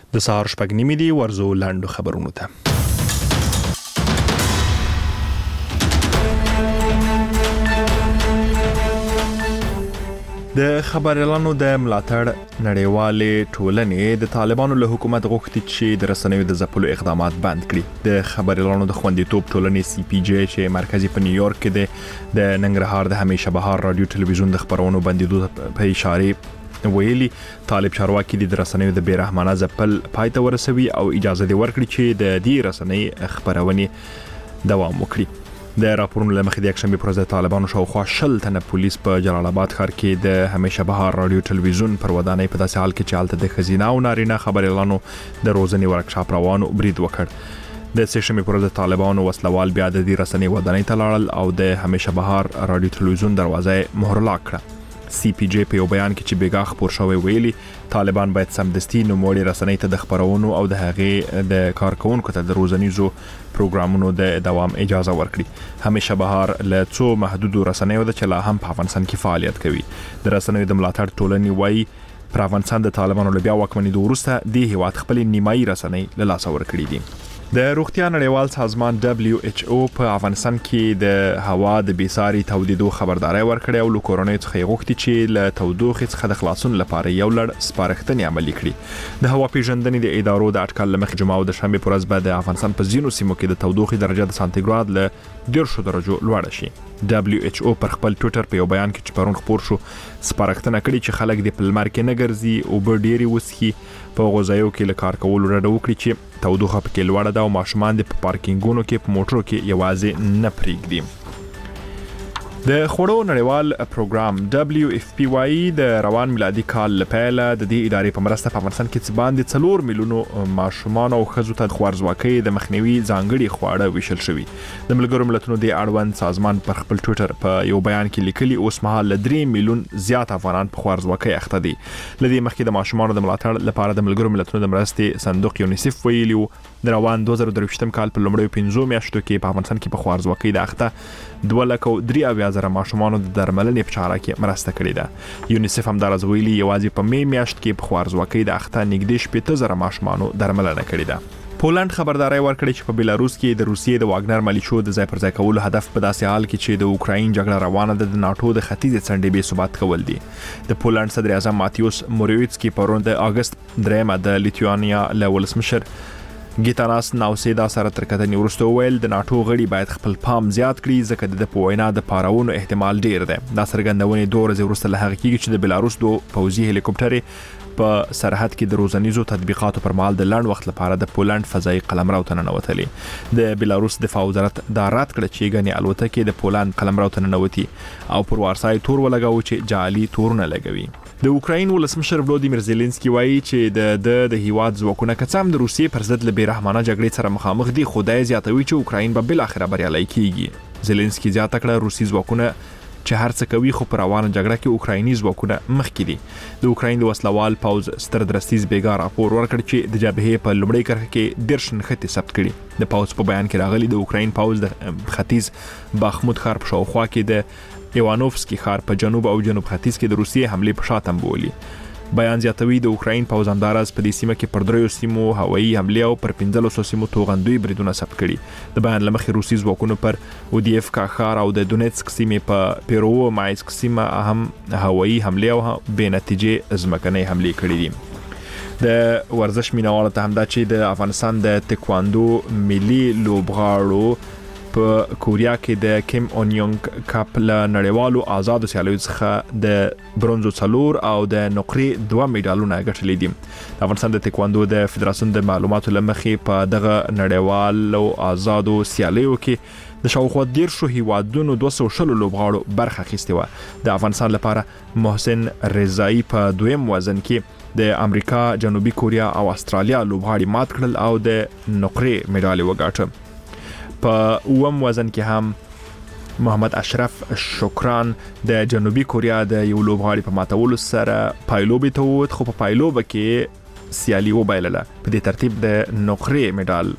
د سهار شپږ نیمې دي ورزو لاندو خبرونو ته. د خبريالانو د ملاتړ نړیوالې ټولنې د طالبانو له حکومت غوښتي چې د رسنیو د ځپلو اقدامات بند کړي. د خبريالانو د خوندیتوب ټولنې CPJ چې مرکزی په نیویارک کې د ننګرهار د همیشه بهار رادیو ټلویزیون د خبرونو بندیدو په اشاره ویلي طالب چارواکي د رسنیو د بیرحمانه ځپل پای ته ورسوي او اجازه دی ورکړي چې د دې رسنۍ خبرونې دوام وکړي. د راپورونو لمخې د یکشنبه پر ورځ طالبانو شاوخوا 10 تنه پولیس په جلال آباد ښار کې د همیشه بهار رادیو ټلویزیون پر ودانۍ په داسې حال کې چې حالت د خزینه او نارینه خبريالانو د روزنې ورکشاپ روانو برید وکړ. د سشنبه پر ورځ طالبانو وسلوال بیا د دې رسنۍ ودانۍ ته لاړل او د همیشه بهار رادیو ټلویزیون دروازه مهرلا کړه. CPJ په یو بیان کې چې بیګا خبر شوی ویلي طالبان باید سمدستي نوموړي رسنۍ ته د خبرونو او د هغې د کارکونکو ته د روزنیزو پروګرامونو د دوام اجازه ورکړي. همیشه بهار له څو محدودو رسنیو د چې لا هم په افغانستان کې فعالیت کوي. د رسنیو د ملاتړ ټولنې وایي پر افغانستان د طالبانو له بیا واکمنېدو وروسته د هیواد خپل نیمایي رسنۍ له لاسه ورکړي دي. د روغتیا نړیوال سازمان WHO په افغانستان کې د هوا د بیساري تودیدو خبرداري ورکړې او له کورونې څخه غوښتي چې له تودوخې څخه د خلاصون لپاره یو لړ سپارښتنې عملي کړي. د هوا پیژندنې د ادارو د اټکل لمخې جمعه او د شنبه پر ورځ د افغانستان په ځینو سیمو کې د تودوخې درجه د سانتیګراد له 10 درجو لوړه شي. WHO پر خپل ټوئیټر په یو بیان کې چې پرون خبر شو سپارښتنه کړې چې خلک د پلمر کې نه ګرځي او به ډېری وسخي په غوځایو کې له کار کولو ډډه وکړي چې تودوخه پکې لوړه ده او ماشومان د پارکینګونو کې په موټرو کې یوازې نه پریږدي. د خوړو نړیوال پروګرام WFP د روان میلادي کال لپاره د دې ادارې په مرسته په افغانستان کې باندې 4 میلیونو ماشومان او ښځو ته خوارزواکۍ د مخنیوي ځانګړي خواړه ویشل شوي. د ملګرو ملتونو د اړوند سازمان پر خپل ټوئیټر په یو بیان کې لیکلي اوس مهال 3 میلیون زیات افغانان په خوارزواکۍ اخته دي. لدې مخکې د ماشومانو د ملاتړ لپاره د ملګرو ملتونو د مرستې صندوق یونیسف ویلي د روان 2023 کال په لومړیو 15 میاشتو کې په افغانستان کې په خوارزواکۍ د اخته 2,03,000 ماشومانو د درملنې په چاره کې مرسته کړې ده. یونیسف هم دراز ویلي یوازې په می میاشت کې په خوارزواکۍ د اخته نږدې 70,000 ماشومانو درملنه کړې ده. پولند خبرداري ورکړې چې په بلاروس کې د روسیې د واګنر ملیشو د ځای پر ځای کولو هدف په داسې حال کې چې د اوکراین جګړه روانه ده د ناتو د ختیځ څنډې بې ثبات کول دي. د پولند صدر اعظم ماتیوس موروویڅکی پرون د اگست 3 د لیتوانیا له ولسمشر ګیتاناس ناوسیدا سره تر کتنې وروسته ویل د ناتو غړي باید خپل پام زیات کړي ځکه د پوینا د پاراونو احتمال ډیر دی. دا څرګندونې 2 ورځې وروسته له هغه کېږي چې د بلاروس 2 پوځي هلیکوپټرې په سرحد کې د روزنیزو تطبیقاتو پر مهال د لنډ وخت لپاره د پولند فضایي قلمرو ته ننوتلې. د بلاروس دفاع وزارت دا رد کړ چې غني الوتکې د پولند قلمرو ته ننوتي او پر وارسای تور ولګاو چې جعلي تورونه لګوي. د اوکراین ولسمشر ولودیمیر زيلنسکي وایي چې د هیواد ځواکونه کڅم د روسیې پر ضد له بیرحمانه جګړې سره مخامخ دي. خدای زیاتوي چې اوکراین به بل اخر بریالي کیږي. زيلنسکي زیاته کړه روسي ځواکونه چې هر څه کوي خو پر روانه جګړه کې اوکرایني ځواکونه مخکې دي. د اوکراین د وسلوال پوز ستر درستیز بیګا راپور ورکړ چې د جبهې په لومړۍ کرښه کې 10 نښتې ثبت کړي. د پوز په بیان کې راغلي د اوکراین پوز د ختیځ باخمود ښار په شاوخوا کې د ایوانوفسکی ښار په جنوب او جنوب ختیځ کې د روسیې حمله په شاتم بولی. بیان زیاتوي د اوکراین پوز انداز په دې سیمه کې پر 3 سیمو هوایي حمله او پر 15 سیمو توغندوی بریدونه ثبت کړي. د بیان لمخې روسي ځواکونو پر اودیفکا ښار او د دونیتسک سیمه په پیرو مایسک سیمه هم هوایي حمله او بې نتیجې ځمکنۍ حمله کړې دي. د ورزش مینوالو ته هم دا چې د افغانستان د تکواندو ملي لوبغاړو په کوریا کې د کیم اون یونګ کپ له نړیوالو آزادو سیالیو څخه د برونزو 4 او د نقرې 2 میډالونه ګټلي دي. د افغانستان د تکواندو د فدراسیون د معلوماتو لمخې په دغه نړیوالو آزادو سیالیو کې د شاوخوا 10 هیوادونو 200 لوبغاړو برخه اخیستې و. د افغانستان لپاره محسن رضایی په دویم وزن کې د امریکا، جنوبي کوریا او استرالیا لوبغاړي مات کړل او د نقرې میډال وګاټه. په اوم وزن کې هم محمد اشرف شکران د جنوبي کوریا د یو لوبغاړي په ماتولو سره پایلوبې ته ووت خو په پایلوبه کې سیالي وبایلله. په دې ترتیب د نقرې میډال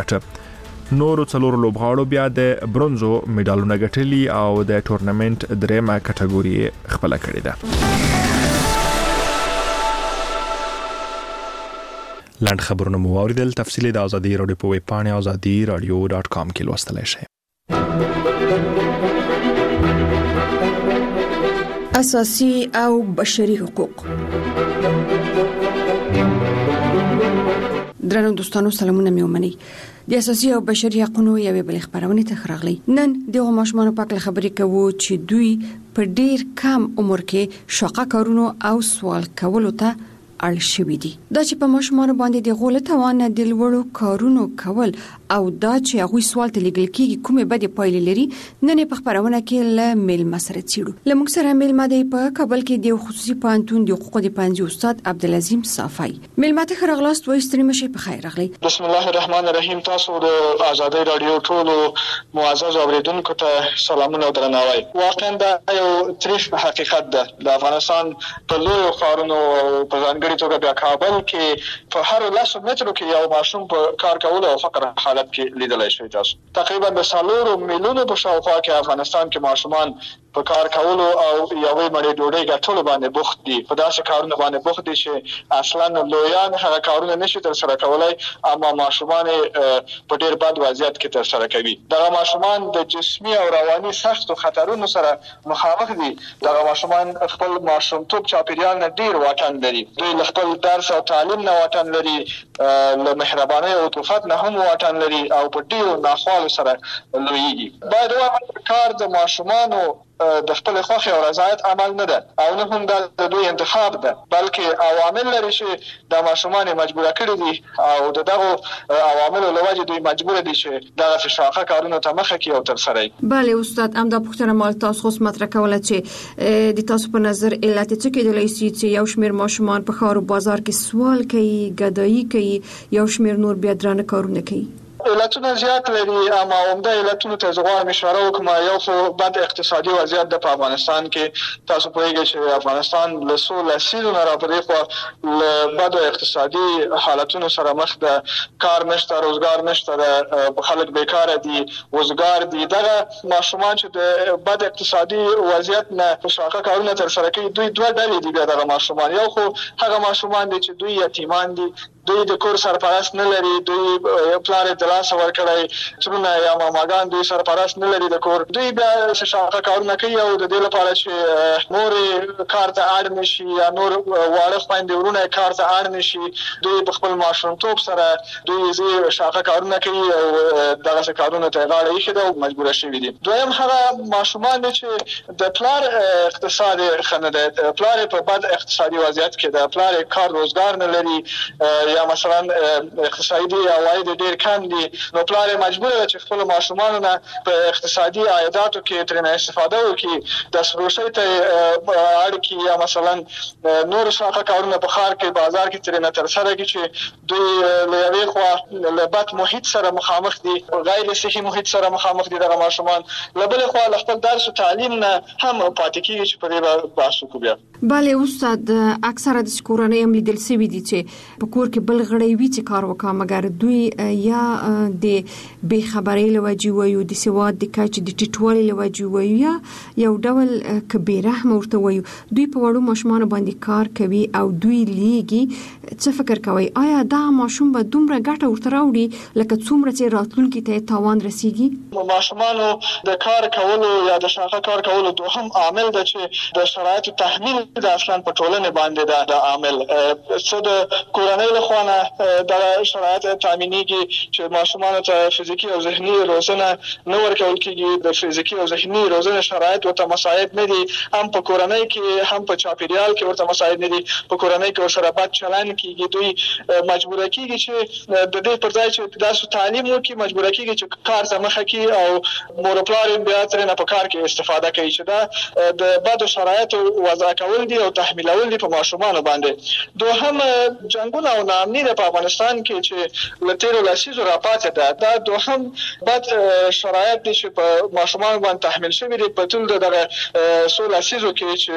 وګاټه. نورو 4 لوبغاړو بیا د برونزو میډالونه ګټلي او د ټورنمنت درېمه کټګوري خپل کړې ده. لاند خبرونه مو اوریدل. تفصیلی د ازادي رادیو په ویب پاڼه azadiradio.com کې لوستلای شئ. اساسي او بشري حقوق. درنو دوستانو سلامونه مې ومنئ. د اساسي او بشري حقوقو یوې بل خبرونه ته خراغلی. نن دغه ماشومان په اړه خبرې کوو چې دوی په ډیر کم عمر کې شاقه کارونو او سوال کولو ته اړ شوي دي. دا چې په ماشومان باندې د غول توان د لوړو کارونو کول او دا چې هغه سوال ته لګل کېږي کومه بده پایلې لري، نن په خبرونه کې له میلمه سره چیرو. لموږ سره میلمه دی په کابل کې د خصوصي پانتون د حقوقو د پنځه استاد عبدالعظیم صافی. میلمه ته خراغلاست و استریمه شي په خیر راغلی. بسم الله الرحمن الرحیم. تاسو د آزادۍ رادیو ټولو معزز اوریدونکو ته سلامونه او درناوی. واقعا دا یو تریخ حقیقت ده. د افغانستان په لوی خارونو په توګه بیا کابل کې په هر 10 مترو کې یو ماشوم په کار کولو او فقر حالت کې لیدلای شئ. تاسو تقریبا د 4 میلیونو په شاوخوا کې افغانستان کې ماشومان په کار کولو او یوې مړۍ ډوډۍ ګټلو باندې بوخت دي. په داسې کارونو باندې بوخت دي چې اصلا لویان هغه کارونه نشي تر سره کولای، اما ماشومان په ډیر بد وضعیت کې تر سره کوي. دا ماشومان د جسمي او رواني سختو خطرونو سره مخامخ دي. دا ماشومان خپل ماشومتوب چاپیریال نه ډیر واټن لري. دوی خپل درس او تعلیم نه واټن لري، له مهرباني او عطوفت نه هم واټن لري او په ډیرو ناخوالو سره لویږي. باید کار د ماشومانو د خپل خوښي او رضایت عمل نه ده او نه هم د دوی انتخاب ده، بلکې عوامل لري چې د ماشومان مجبور کړي دي او دغه عوامل له وجې دوی مجبور دي چې دغه شاقه کارونه ته مخه کوي او تر سره. بله استاد، امدا پوښتنه مال تاسو خو مطرح کوله چې د تاسو په نظر علت څه کېدلی شي چې یو شمېر ماشومان په ښار او بازار کې سوال کوي، ګدایي کوي، یو شمېر نور بیا درانه کارونه کوي؟ علتونه زیات لري، اما عمده علتونه ته زغوام اشاره وکم. یو خو بد اقتصادي وضعیت د افغانستان کې. تاسو پوهیږئ چې افغانستان له لسیزونو راپدې خو له بد اقتصادي حالتونو سره مخ ده. کار نشته، روزګار نشته، خلک بیکاره دي، وزګار دي. دغه ماشومان چې د بد اقتصادي وضعیت نه شاقه کارونه تر سره کوي، دوی دوه ډلې دي. دغه ماشومان یو خو هغه ماشومان دي چې دوی یتیمان دي، دوی د کور سرپرست نه لري، دوی پلار د لاس ورکړی، ترونه یا ماماګان دوی سرپرست نه لري د کور. دوی بیا شاقه کارونه کوي او د دې لپاره چې نور کار ته اړ نشي یا نور واړه خویندې ورونه کار ته اړ نشي، دوی په خپل ماشومتوب سره دوی شاقه کارونه کوي او دغه کارونه ته غاړه ایښې ده او مجبور شوي دي. دویم هغه ماشومان دي چې د پلار اقتصاد ښه نه دی، پلار په بد اقتصادي وضعیت کې ده، پلار کار روزګار نه لري یا مثلا اقتصادي عواید ډیر کم دي، نو پلار مجبور دی چې خپل ماشومانو نه په اقتصادي عایداتو کې ترنه استفاده وکړي، د سروشي ته اړ کی یا مثلا نور شاقه کارونه په ښار کې بازار کې ترنه تر سره کړي چې دوی له یوې خوا له بد محیط سره مخامخ دي، غیر صحي محیط سره مخامخ دي. دغه ماشومان له بل خوا خپل درس او تعلیم نه هم پاتې کیږي چې په دې بحث وکړو. بله استاد، اکثره د کورنۍ هم لیدل شوي دي چې په کور کې بل غړی وي چې کار وکړي، مګر دوی یا د بې خبرۍ له وجې وایو، د سواد د کچې د ټیټوالي له وجې وایو، یا یو ډول که بې رحمه ورته وایو، دوی په وړو ماشومانو باندې کار کوي او دوی لیږي. څه فکر کوئ، آیا دا ماشوم به دومره ګټه ورته راوړي لکه څومره چې راتلونکي ته تاوان رسیږي؟ ماشومانو د کار کولو یا د شاقه کار کولو دوهم عامل ده چې د شرایطو تحمیل د اصلا په ټولنه باندې د عامل څه د کورنۍ له خوا نه د شرایط تامینېږي چې ماشومانو ته فزیکي او ذهني روزنه نه ورکول کېږي. د فزیکي او ذهني روزنه شرایط ورته مساعد نه دي، هم په کورنۍ کې هم په چاپیریال کې ورته مساعد نه دي. په کورنۍ کې ورسره بد چلند کېږي، دوی مجبور کېږي چې د دې پر ځای چې درس او تعلیم وکړي، مجبور کېږي چې کار ته مخه کړي او مور پلار بیا ترې نه په کار کې استفاده کوي چې دا د بدو شرایطو وضع کول دي او تحمیلول دي په ماشومانو باندې. دوهم جنگونه او ناامني په افغانستان کې چې لتیرو لسیزو راپاتې ده، دا دوهم بد شرایط دي چې په ماشومان باندې تحمیل شوي دي. په ټول دغه څو لسیزو کې چې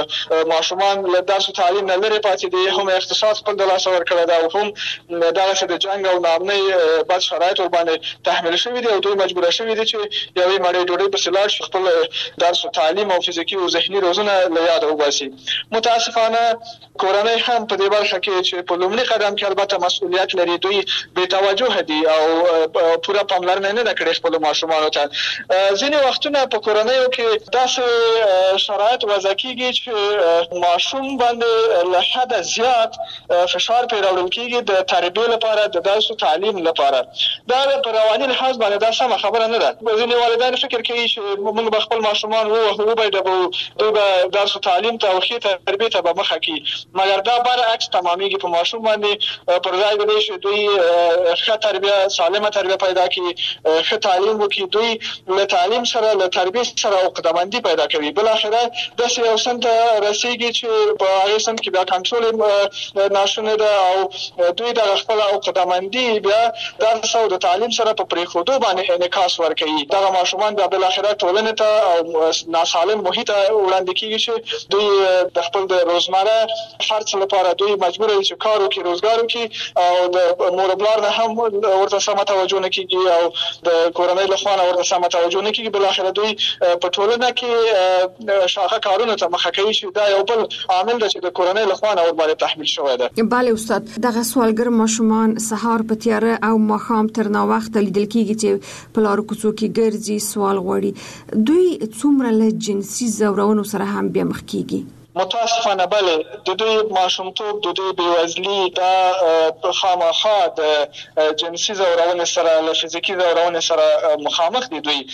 ماشومان له درس او تعلیم نه لرې پاتې دي، هم اقتصاد خپل د لاسه ورکړی ده او هم دغسې د جنګ او ناامنۍ بد شرایط ورباندې تحمیل شوي دي او دوی مجبوره شوي دي چې یوې مړۍ ډوډۍ پسې لاړ شي، خپل درس او تعلیم او فزیکي او ذهني روزنه له یاده وباسي. متاسفانه کورنۍ هم په دې برخه کې چې په لومړي قدم هم کې البته مسؤلیت لري، دوی بې توجه دي او پوره پاملرنه نه کوي خپل ماشومان ته. ځینې وختونه په کورنیو کې داسې شرایط وضع کیږي چې ماشوم باندې له حد زیات فشار پرې راوړل کیږي د تربیې لپاره، د درس او تعلیم لپاره. دا په رواني لحاظ باندې دا سمه خبره نه ده. ځینې والدین فکر کوي چې موږ به خپل ماشومان دوی به درس او تعلیم ته او ښې تربیې ته به مخه کړي، مګر دا برعکس تمامیږي. په ماشوم باندې پر ځای د دې چې دوی ښه تربیه، سالمه تربیه پیدا کړي، ښه تعلیم وکړي، دوی له تعلیم سره له تربیې سره عقده‌مندي پیدا کوي. بالاخره داسې یو سند ته رسېږي چې په هغې سند کې بیا کنټرول ناشونې ده او دوی د خپل عقده‌مندي بیا درس او د تعلیم سره په پرېښودو باندې انعکاس ورکوي. دغه ماشومان بیا بالاخره ټولنې ته او ناسالم محیط وړاندې کیږي چې دوی د خپل د روزمره خرڅ لپاره دوی مجبور دي چې کار وکړي، روزګار وکړي او د مور پلار نه هم ورته سمه توجه نه کیږي او د کورنۍ له خوا ورته سمه توجه نه کیږي. بالاخره دوی په ټولنه کې شاخه کارونه ته مخه کوي چې دا یو بل عامل دی چې د کورنۍ له خوا ورباندې تحمیل شوی دی. بله استاد، دغه سوالګر ماشومان سهار په تیاره او ماښام تر ناوخته لیدل کیږي چې په لارو کوڅو کې ګرځي، سوال غواړي. دوی څومره له جنسي ځورونو سره هم بیا مخ کیږي؟ متاسفانه بله، د دوی ماشومتوب، د دوی بېوزلي دا خامخا د جنسي ځورونې سره، له فزیکي ځورونې سره مخامخ دي. دوی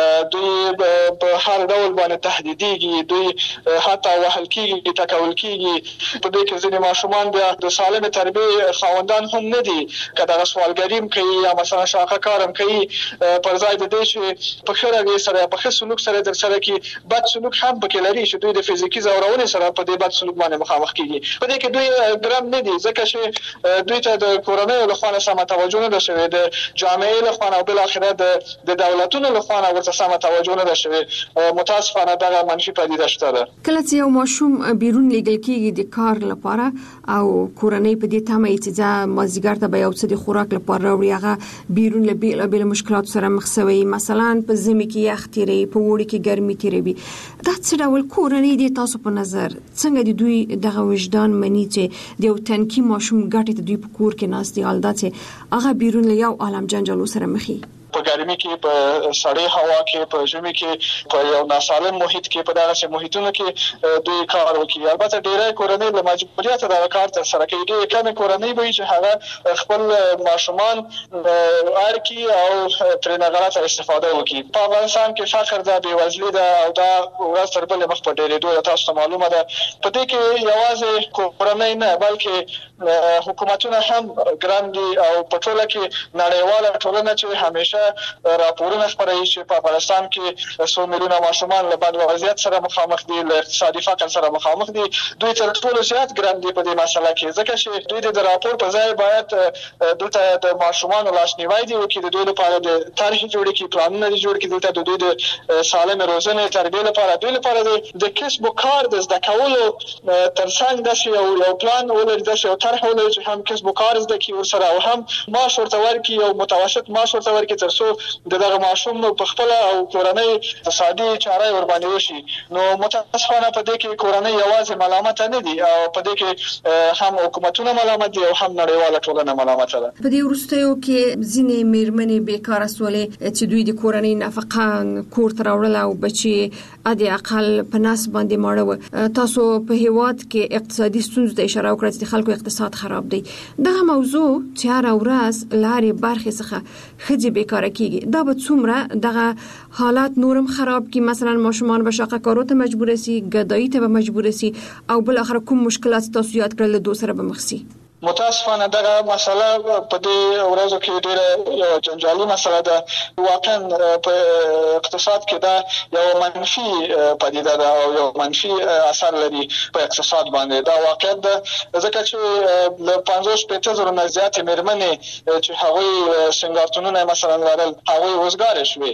په هر ډول باندې تهدیدېږي، دوی حتی وهل کېږي، ټکول کېږي. په دې کې ځینې ماشومان بیا د سالمې تربیې خاوندان هم نه دي، که دغه سوالګري هم کوي یا مثلا شاخه کار هم کوي، پر ځای د دې چې په ښه رویې سره، په ښه سلوک سره درسره کړي، بد سلوک هم پکې لري چې دوی د فزیکي ځورونې سره په دې بد سلوک باندې مخامخ کیږي. په دې کې دوی ګرم نه دي، ځکه چې دوی ته د کورنۍ له خوا سمه توجه نه ده شوې، د جامعې له خوا او بالاخره د دولتونو له خوا ورته سمه توجه نه ده شوې. متاسفانه دغه منفي پدیده شته ده. کله چې یو ماشوم بیرون لیږل کیږي د کار لپاره او کورنۍ په دې تمه چې ځا مازیګر ته به یو څه د خوراک لپاره راوړي، هغه بیرون له بیلابیلو مشکلاتو سره مخ شوی، مثلا په ژمي کې یخ تیری، په اوړي کې ګرمي تیری. دا څه ډول کورنۍ دي تاسو په نظر څنګه د دوی دغه وجدان مني چې د یو تنکي ماشوم ګټې ته دوی په کور کې ناست دي، حال دا چې هغه بیرون له یو عالم جنجالو سره مخي؟ په ګرمي کې، په سړې هوا کې، په ژمي کې، په یو ناسالم محیط کې، په دغه محیطونو کې دوی کار وکړي. البته ډېری کورنۍ له مجبوریت دغه کار ترسره کوي. ډېرې کمې کورنۍ به وي چې هغه خپل ماشومان ارکي او ترېنه غلطه استفاده وکړي. په افغانستان کې فقر ده، بېوزلي ده او دا ورځ تر بلې مخ په ډېرېدو ده. تاسو ته معلومه ده په دې کې یوازې کورنۍ نه بلکې حکومتونه هم ګران دي او په ټوله کې نړیواله ټولنه چې همیشه راپورونه خپروي چې په افغانستان کې څو میلیونه ماشومان له بد وضعیت سره مخامخ دي، له اقتصادي فقر سره مخامخ دي. دوی تر ټولو زیات ګران دي په دې مسله کې، ځکه چې دوی د راپور په ځای باید دلته د ماشومانو لاسنیوی دي وکړي، د دوی لپاره د طرحې جوړې کړي، پلانونه دي جوړ کړي، دلته د دوی د سالمې روزنې تربیې لپاره، دوی لپاره د کسب و کار د زده کولو ترڅنګ داسې یو پلان ولري، داسې یو طرح ولري چې هم کسب و کار زده کړي ورسره او هم معاش ورته ورکړي، یو متوسط معاش ورته ورکړي تر څو دغه ماشوم په خپل او کورنۍ اقتصادي چاره ور باندې وشي. نو متاسفانه په دې کې کورنۍ یوازې ملامت نه دي او په دې کې هم حکومتونه ملامت دي او هم نړیواله ټولنه ملامت ده. په دې وروستیو کې ځینې میرمنې بیکاره سولې چې دوی د کورنۍ نفقه کور ته راوړل او بچي ادي اقل په ناس باندې ماړه. تاسو په هیواد کې اقتصادي ستونزو ته اشاره وکړه چې خلکو اقتصاد خراب دی. دغه موضوع چې هر ورځ لارې برخې څخه خځې بیکاره کیږي، دا به څومره دغه حالات نورم خراب کی؟ مثلا ماشومان به شاقه کارو ته مجبور سي، ګدایي ته به مجبور سي او بل اخر کوم مشکلات تاسو یاد کړل دو سره به مخ سي. متاسفانه دغه مسله په دې ورځو کې ډېره جنجالي مسله ده. واقعا په اقتصاد کې دا یو منفي پدیده ده او یو منفي اثر لري په اقتصاد باندې. دا واقعیت ده ځکه چې له 50-60 زره نه زیاتې مېرمنې چې هغوی سنګارتونونه مثلا لرل، هغوی وزګارې شوې.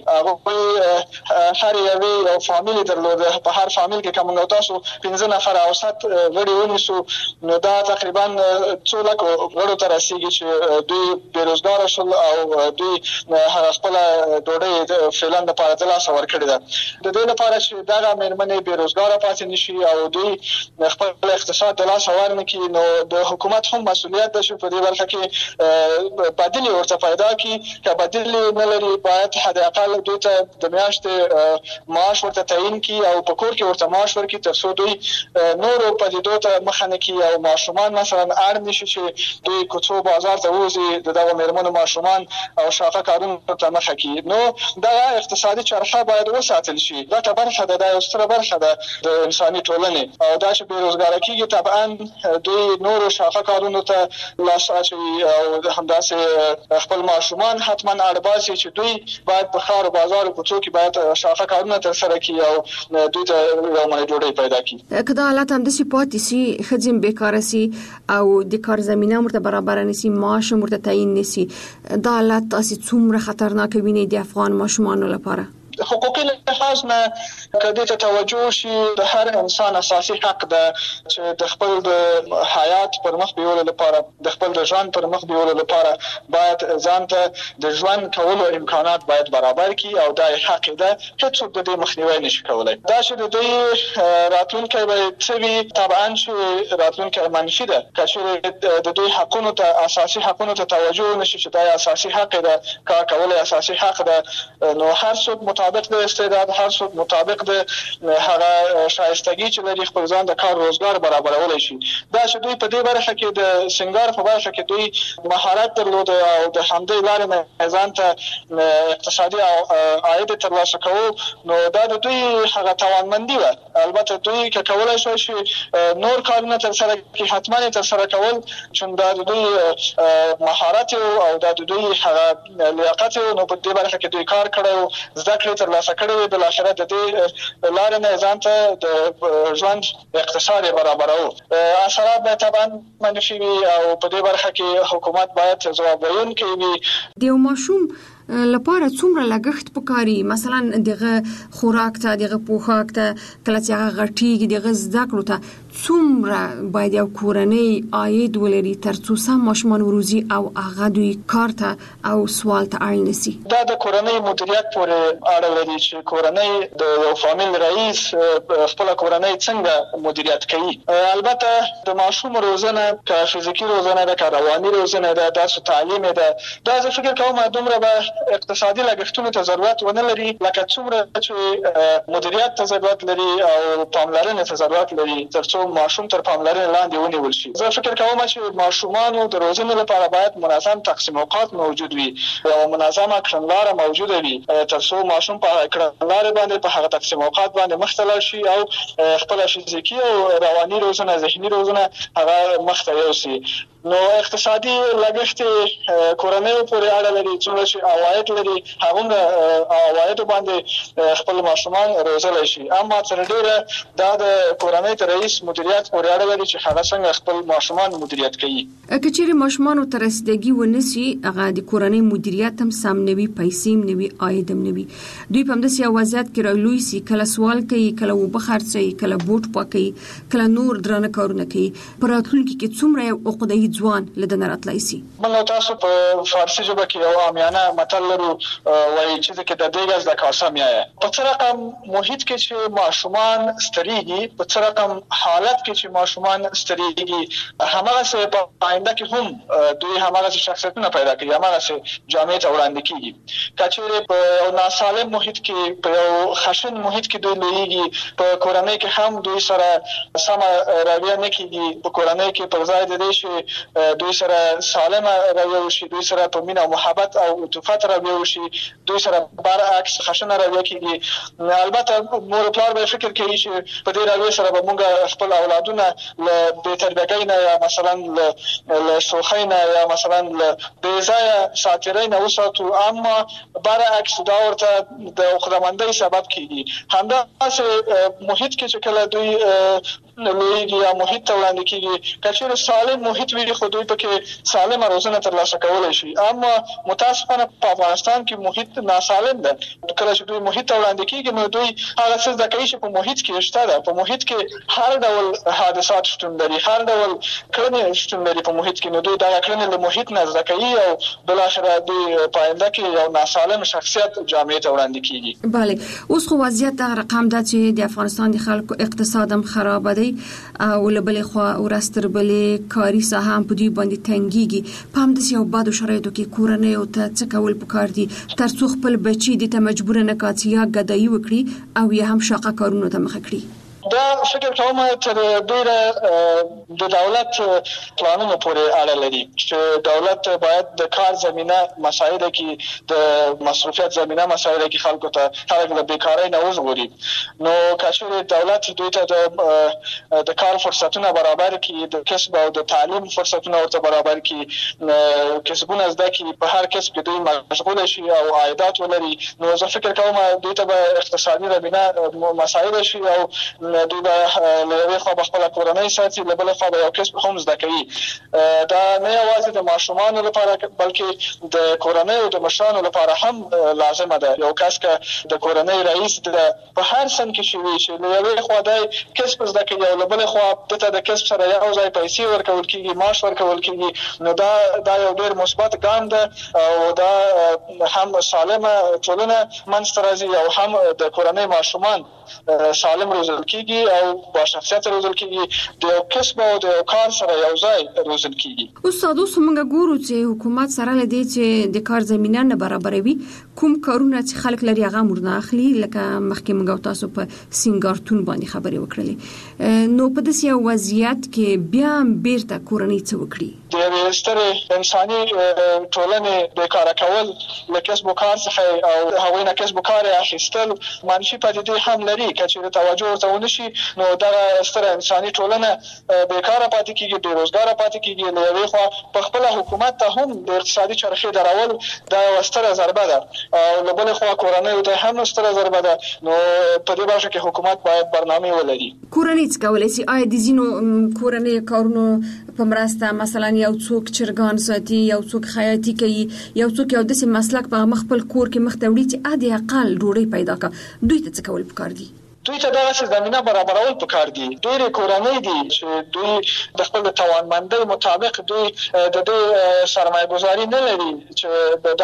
هغوی هر یو فامیل درلوده. په هر فامیل کې کوم تاسو 15 نفر اوسط غړي ونیسو، نو دا تقریبا څو لک غړو ته رسیږي چې دوی بیروزګار شول او دوی خپل ډوډۍ فعلا د پاره د لاس ورکړي ده. د دې لپاره چې دا مېرمنې بیروزګار پاتې نشي او دوی خپل اقتصاد د لاس ورنکړي، نو د حکومت هم مسؤلیت ده چې په دې برخه کې بدیل ورته پیدا کړي. که بدیل نه لري باید حد اقل دوی ته د میاشتې معاش ورته تعیین کړي او په کور کې ورته معاش ورکړي تر څو دوی نورو پدیدو ته مخه نه کړي او ماشومان مثلا اړ نشي چې دوی کوڅو بازار ته وځي د دغه مېرمنو ماشومان او شاقه کارونو ته مخه کړي. نو دا اقتصادي چرخه باید وساتل شي. دا برخه ده، دا یو ستره برخه ده د انساني ټولنې، او دا چې بیروزګار کېږي طبعا دوی نورو شاقه کارونو ته لاس اچوي او همداسې خپل ماشومان حتما اړباسي چې دوی باید په ښار او بازار او کوڅو کې باید شاقه کارونه ترسره کړي او دوی ته یو مړۍ ډوډۍ پیدا کړي. که دا حالت همداسې پاتې سي، ښځې بیکاره سي او د کار زمینه ورته برابر نه سي، معاش ورته تعیین نه سي، دا حالت تاسو څومره خطرناک وینئ د افغان ماشومانو لپاره؟ حقوقي لحاظ نه کدی ته توجه شي، د هر انسان اساسي حق ده چې د خپل د حیات پر مخ بیولو لپاره، د خپل د ژوند پر مخ بیولو لپاره باید ځان ته د ژوند کولو امکانات باید برابر کړي او دا حق ده. هیڅوک د دې مخنیوي نشي کولای. دا چې د دې راتلونکي به څه وي، طبعا چې راتلونکي منفي ده. که د دوی حقونو ته، اساسي حقونو ته توجه نشي چې دا اساسي حق ده، کار کول اساسي حق ده، نو هر څوک مطابق د استعداد، هر څوک مطابق د هغه شایستګي چې لري خپل ځان د کار روزګار برابرولای شي. دا چې دوی په دې برخه کې د سنگار په برخه کې دوی مهارت درلود او د همدې لارې نه ځان ته اقتصادي عاید ترلاسه کوو، نو دا د دوی هغه توانمندي وه. البته دوی که کولای شي چې نور کارونه ترسره کړي، حتما یې ترسره کول، چون دا د دوی مهارت او دا د دوی هغه لیاقت، نو په دې برخه کې دوی کار کړی، زده کړې ترلاسه کړې، بل آخره د دې لارې نه ځان ته د ژوند اقتصاد برابرو. اثرات به طبعا منفي وي او په دې برخه کې حکومت باید ځواب ویونکی وي. د یو ماشوم لپاره څومره لګښت پکاري؟ مثلا دغه خوراک ته، دغه پوښاک ته، کله چې هغه غټیږي، دغه زده کړو ته څومره باید یو کورنۍ عاید ولري ترڅو سم ماشومان وروزي او هغه دوی کار ته او سوال ته اړ نشي؟ دا د کورنۍ مدیریت پورې اړه لري چې کورنۍ د یو فامیل رئیس خپل کورنۍ څنګه مدیریت کوي. البته د ماشوم روزنه، که فزیکی روزنه ده، که رواني روزنه ده، درس او تعلیم ده، دا زه فکر کوم دومره به اقتصادي لګښتونو ته ضرورت ونه لري لکه څومره چې مدیریت ته ضرورت لري او پاملرنې ته ضرورت لري ترڅو ماشوم تر پاملرنې لاندې ونیول شي. زه فکر کوم چې ماشومانو د روزنې لپاره باید منظم تقسیم اوقات موجود وي او منظمه کړنلاره موجوده وي ترڅو ماشوم په کړنلاره باندې په هغه تقسیم اوقات باندې مخ ته لاړ شي او خپل فزیکی او رواني روزنه، ذهني روزنه هغه مخ ته یوسي. نو اقتصادي لګښت کورنۍ پورې اړه لري، څومره چې عواید لري هغومره عواید باندې خپل ماشومان روزلی شي. اما تر ډیره دا د کورنۍ د رئیس مدیریت پورې اړه لري چې هغه څنګه خپل ماشومان مدیریت کوي. که چیرې ماشومانو ته رسیدګي ونسي، هغه د کورنۍ مدیریت هم سم نه وي، پیسې هم نه وي، عاید هم نه وي، دوی په همداسې یو وضعیت کې رالوی سي، کله سوال کوي، کله اوبه خرڅوي، کله بوټ پاکوي، کله نور درانه کارونه کوي. په راتلونکي کې څومره یو عقده‌ای ځوان له دننه راتلی سي. موږ تاسو په فارسي ژبه کې یو عامیانه متل لرو، وایي چې د دې ګز د کاسه میایه. په څه رقم محیط کې چې ماشومان ستړيږي، په څه رقم حالت کې چې ماشومان ستړيږي، هماغه په آینده کې هم دوی هماغه شخصیتونه پیدا کوي، هماغه جامعه ته وړاندې کیږي. کچېره په ناسالم محیط کې، په یو خشن محیط کې دوی لویږي، په کورنۍ کې هم دوی سره سم رویه نه کیږي. په کورنۍ کې په ځای د دې شي دوی سره سالمه رویه وشي، دوی سره په مینه او محبت او عطوفت رویه وشي، دوی سره برعکس خشنه رویه کیږي. البته مور پلار به فکر کوي چې په دې رویه سره به موږ خپل اولادونه له بې تربیتۍ نه یا مثلا له شوخۍ نه یا مثلا له بې ځایه ساتیرۍ نه وساتو، اما برعکس دا ورته د عقده‌مندۍ سبب کیږي. همداسې محیط کې چې کله دوی لویږي یا محیط ته وړاندې کیږي. کچېرې سالم محیط وي خو دوی پکې سالمه روزنه ترلاسه کولی شي. اما متاسفانه په افغانستان کې محیط ناسالم ده. کله چې دوی محیط ته وړاندې کیږي نو دوی هغه څه زده کوي چې په محیط کې شته ده. په محیط کې هر ډول حادثات شتون لري، هر ډول کړنې شتون لري په محیط کې. نو دوی دا کړنې له محیط نه زده کوي او بلاخره دوی په آینده کې یو ناسالم شخصیت جامعې ته وړاندې کیږي. بله، اوس خو وضعیت دغه رقم ده چې د افغانستان د خلکو اقتصاد هم خراب دی او له بلې خوا ورستر بلې کاري ساحه هم په دوی باندې تنګیږي. په همداسې یو بدو شرایطو کې کورنیو ته څه کول پکار دي تر څو خپل بچي دې ته مجبور نه کړي چې یا ګدایي وکړي او یا هم شاقه کارونو ته مخه کړي. دا فکر کوم تر ډیره د دولت پلانونو پورې اړه لري چې دولت باید د کار زمينه مسایل کې د مصرفیت زمينه مسایل کې خلکو ته خلک له بیکاری نه وژغوري. نو کاشوره دولت دوی ته د کار فرصتونه برابر کړي، د کسب او د تعلیم فرصتونه ورته برابر کړي، کسبونه زده کړي، په هر کسب کې دوی مشغول شي او عایدات ولري. نو زه فکر کوم دوی ته اقتصادي زمينه مسایل شي او دوی به له خو خپل کورنۍ ساتي، له بل خو یو کسب هم زده کوي. دا نه یوازې د ماشومان لپاره بلکې د کورنۍ او د مشرانو لپاره هم لازمه ده. یو کس که د کورنۍ رئیس ده په هر سن کې شي چې له یوې خوا د کسب زده کوي او له بل خوا ته د کسب سره یو ځای پیسې ورکول کیږي، معاش ورکول کیږي. نو دا یو ډېر مثبت ګام ده او دا هم سالمه ټولنه منځته راځي او هم د کورنۍ ماشومان سالم روزل کیږي او با شخصیت روزل کیږي، د یو کسب او د یو کار سره یو ځای روزل کیږي. استاد، اوس موږ ګورو چې حکومت سره لدی چې د کار زمينه نه برابروي، کوم کارونه چې خلک لري هغه مرنه اخلي، لکه مخکې موږ تاسو په سنگارتون باندې خبرې وکړلې. نو په داسې یو وضعیت کې بیا بیرته کورنۍ څه وکړي؟ د یوې سترې انساني ټولنې بیکاره کول له کسب و کار څخه او هغوی نه کسب و کار اخیستل منفي پدیدې هم لري. که چېرې توجه ورته ونه شي نو دغه ستره انساني ټولنه بیکاره پاتې کېږي، بېروزګاره پاتې کېږي. له یوې خوا په خپله حکومت ته هم د اقتصادي چرخې درول دا یوه ستره ضربه ده او له بلې خوا کورنیو ته هم ستره ضربه ده. نو په دې برخه کې حکومت باید برنامې ولري. کورنۍ څه کولی شي؟ آیا د ځینو کورنۍ کارونو په مرسته مثلا یو څوک چرګان ساتي، یو څوک خیاطي کوي، یو څوک یو داسې مسلک په خپل کور کې مخ ته وړي چې ادي اقل ډوډۍ پیدا کړي، دوی ته څه کول پکار دي؟ دوی ته دغه زمينه برابرول پکار دي. ډېرې کورنۍ دي چې دوی د خپل توانمندۍ مطابق دوی د دې سرمایه گذاري نه لري چې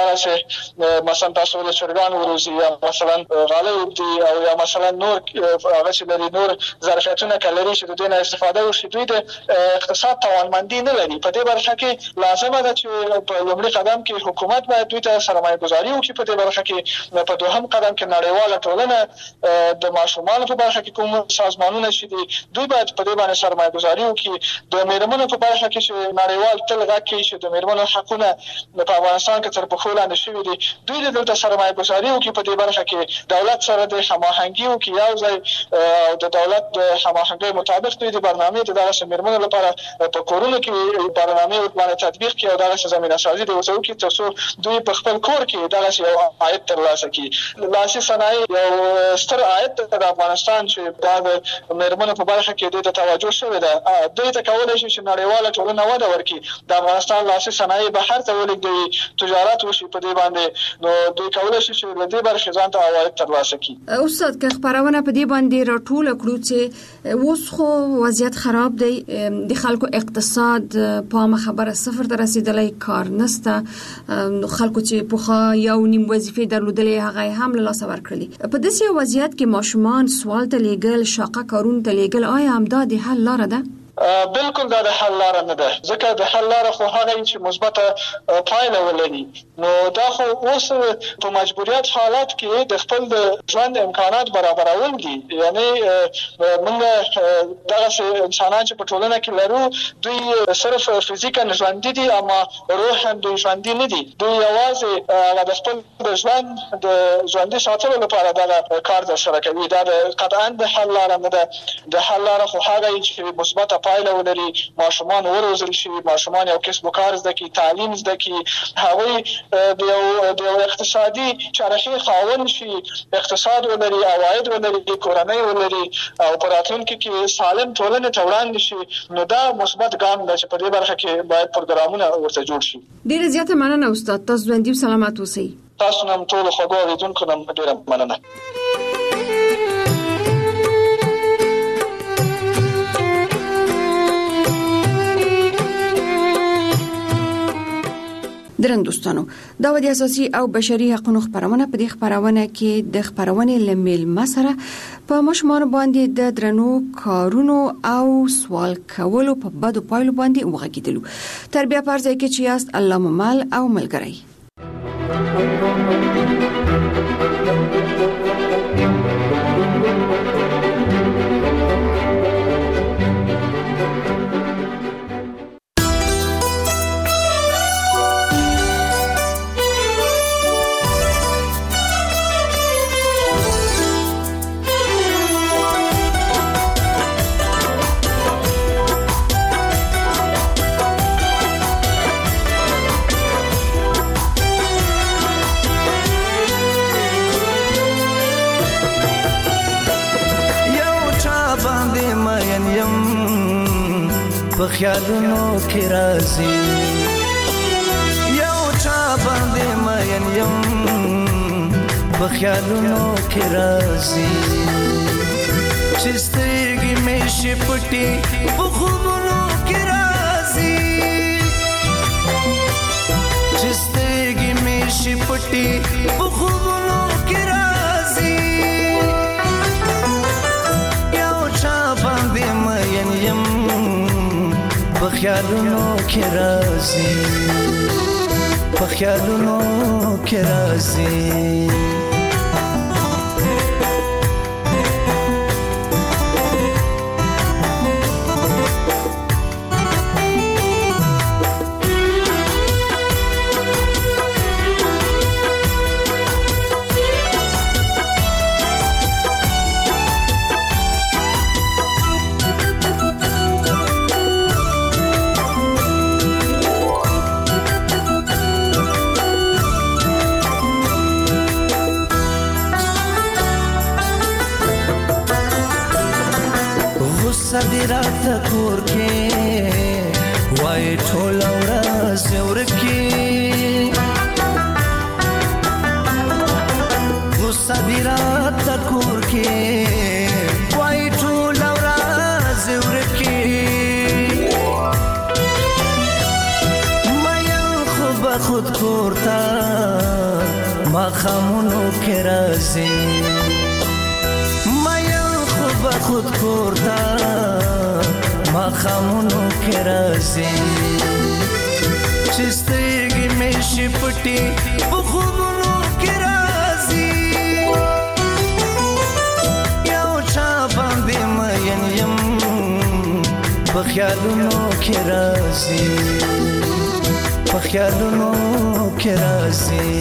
دغه مثلا تاسو له چرګان وروزي یا مثلا غالۍ وبدي او یا مثلا نور هغه چې لري نور ظرفیتونه کلري چې د دې نه استفاده وشي. دوی د اقتصاد توانمندي نه لري. په دې برخه کې لازمه ده چې په لومړي قدم کې حکومت باید دوی ته سرمایه گذاري وکړي. په دې برخه کې په دوهم قدم کې نړیواله ټولنه د ماشومان په برخه کې کوم سازمانونه شي دي دوی باید په دې باندې سرمایه گذاري وکړي. د میرمنو په برخه کې چې نړیوال تل غږ کوي چې د میرمنو حقونه په افغانستان کې تر پښو لاندې شوي دي، دوی دلته سرمایه گذاري وکړي. په دې برخه کې دولت سره د هماهنګي وکړي یو ځای او د دولت د هماهنګۍ مطابق دوی د برنامې د دغه میرمنو لپاره په کورونو کې برنامې باندې تطبیق کړي او دغه زمينه سازي د وسو کې ترڅو دوی په خپل کور کې دغه یو عاید ترلاسه کړي. لاسي صنایع یو ستر عاید د افغانستان چې دا د میرمنو په برخه کې د توجه شوې ده. دوی ته کولای شي چې نړیواله ټولنه وده ورکړي، د افغانستان لاسي صنایع بهر ته ولېږدوي، تجارت وشي په دې باندې. نو دوی کولای شي چې له دې برخې ځان ته عواید ترلاسه کړي. استاد، که خبرونه په دې باندې راټوله کړو چې اوس خو وضعیت خراب دی، د خلکو اقتصاد په خبره صفر ته رسیدلی، کار نشته، خلکو چې پوخا یو نیم وظیفې درلودلې هغه هم له لاسه ورکړلې. په داسې وضعیت کې ماشومان سوال ته لیږل، شاقه کارونه ته لیږل، آیا همدا د حل لاره ده؟ بالکل دا د حل لاره نه ده، ځکه د حل لاره خو هغه چې مثبته پایله ولري. نو دا خو اوس په مجبوریت حالات کې د خپل د ژوند امکانات برابرول دي. یعنی موږ دغه انسانان چې په ټولنه کې لرو دوی صرف فزیکا ژوندي دي اما روحا دوی ژوندي نه دي. دوی یوازې د خپل د ژوند د ژوندي ساتلو لپاره دا کار ترسره کوي. دا قطعا د حل لاره نه ده. د حل لاره خو هغه چې مثبته پایله ولري، ماشومان وروزل شي، ماشومان یو کسب و کار زده کړي، تعلیم زده کړي، هغوی د یو اقتصادي چارښې خاوند شي، اقتصاد ولري، عواید ولري، کورنۍ ولري او په راتلونکي کې سالم ټولنې ته وړاندې شي. نو دا مثبت ګام ده چې په دې برخه کې باید پروګرامونه ورته جوړ شي. ډیره زیاته مننه استاد، تاسو ژوندي سلامت اوسئ. تاسو نن ټول خوږو اوریدونکو نن ډیره مننه. درنو دوستانو، دا د اساسي او بشري حقوقو خبرونه په دې خبرونه کې د خبرونه لمیل مسره په مشمار باندې د درنو کارونو او سوال کولو په بدو پایلو باندې وغږیدلو. تربیه پرځای کې چې است الله ممل او ملګری. خیالونو کې راځي یو چا باندې مین یم په خیالونو کې راځي چې سترګې مې شي پټې په خوبونو کې راځي چې سترګې مې شي پټې په خوبونو کې راځي یو چا باندې مین یم په خیالونو کې راځي په خیالونو کې راځي صدرات کور کې وای ټول ورځ ورکی صدرات کور کې وای ټول ورځ ورکی مې خود کورتا ما خامونو کې راځي خود کورتا ما خامونو کې راځي چې سترګې مې شي پټې په خوبونو کې راځي یو چا باندې مین یم په خیالونو کې راځي په خیالونو کې راځي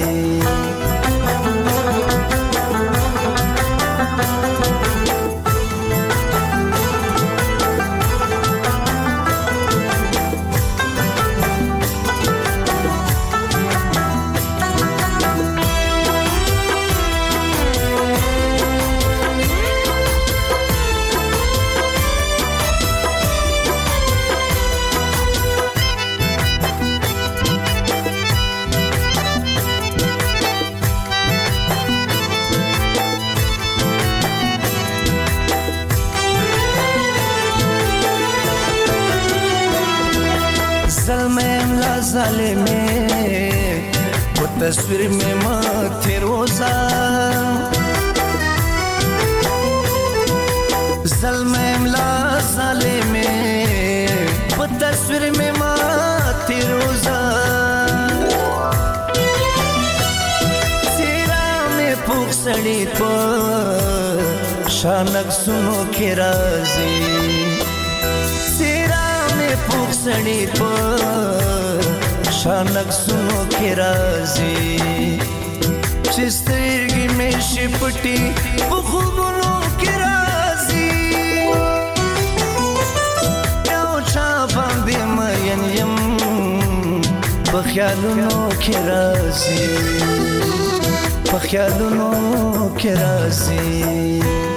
ظالمه वो तस्वीर में मत रोजा ज़ल्मेमला ज़ालिमे वो तस्वीर में मत रोजा सिरा में पुखसड़ी पर शानक सुनो के राज़ी सिरा में पुखसड़ी पर शानक सुनो के राज़ी چې سترګې مې شي پټې په خوبونو کې راځي یو په خیالونو کې راځي په خیالونو کې راځي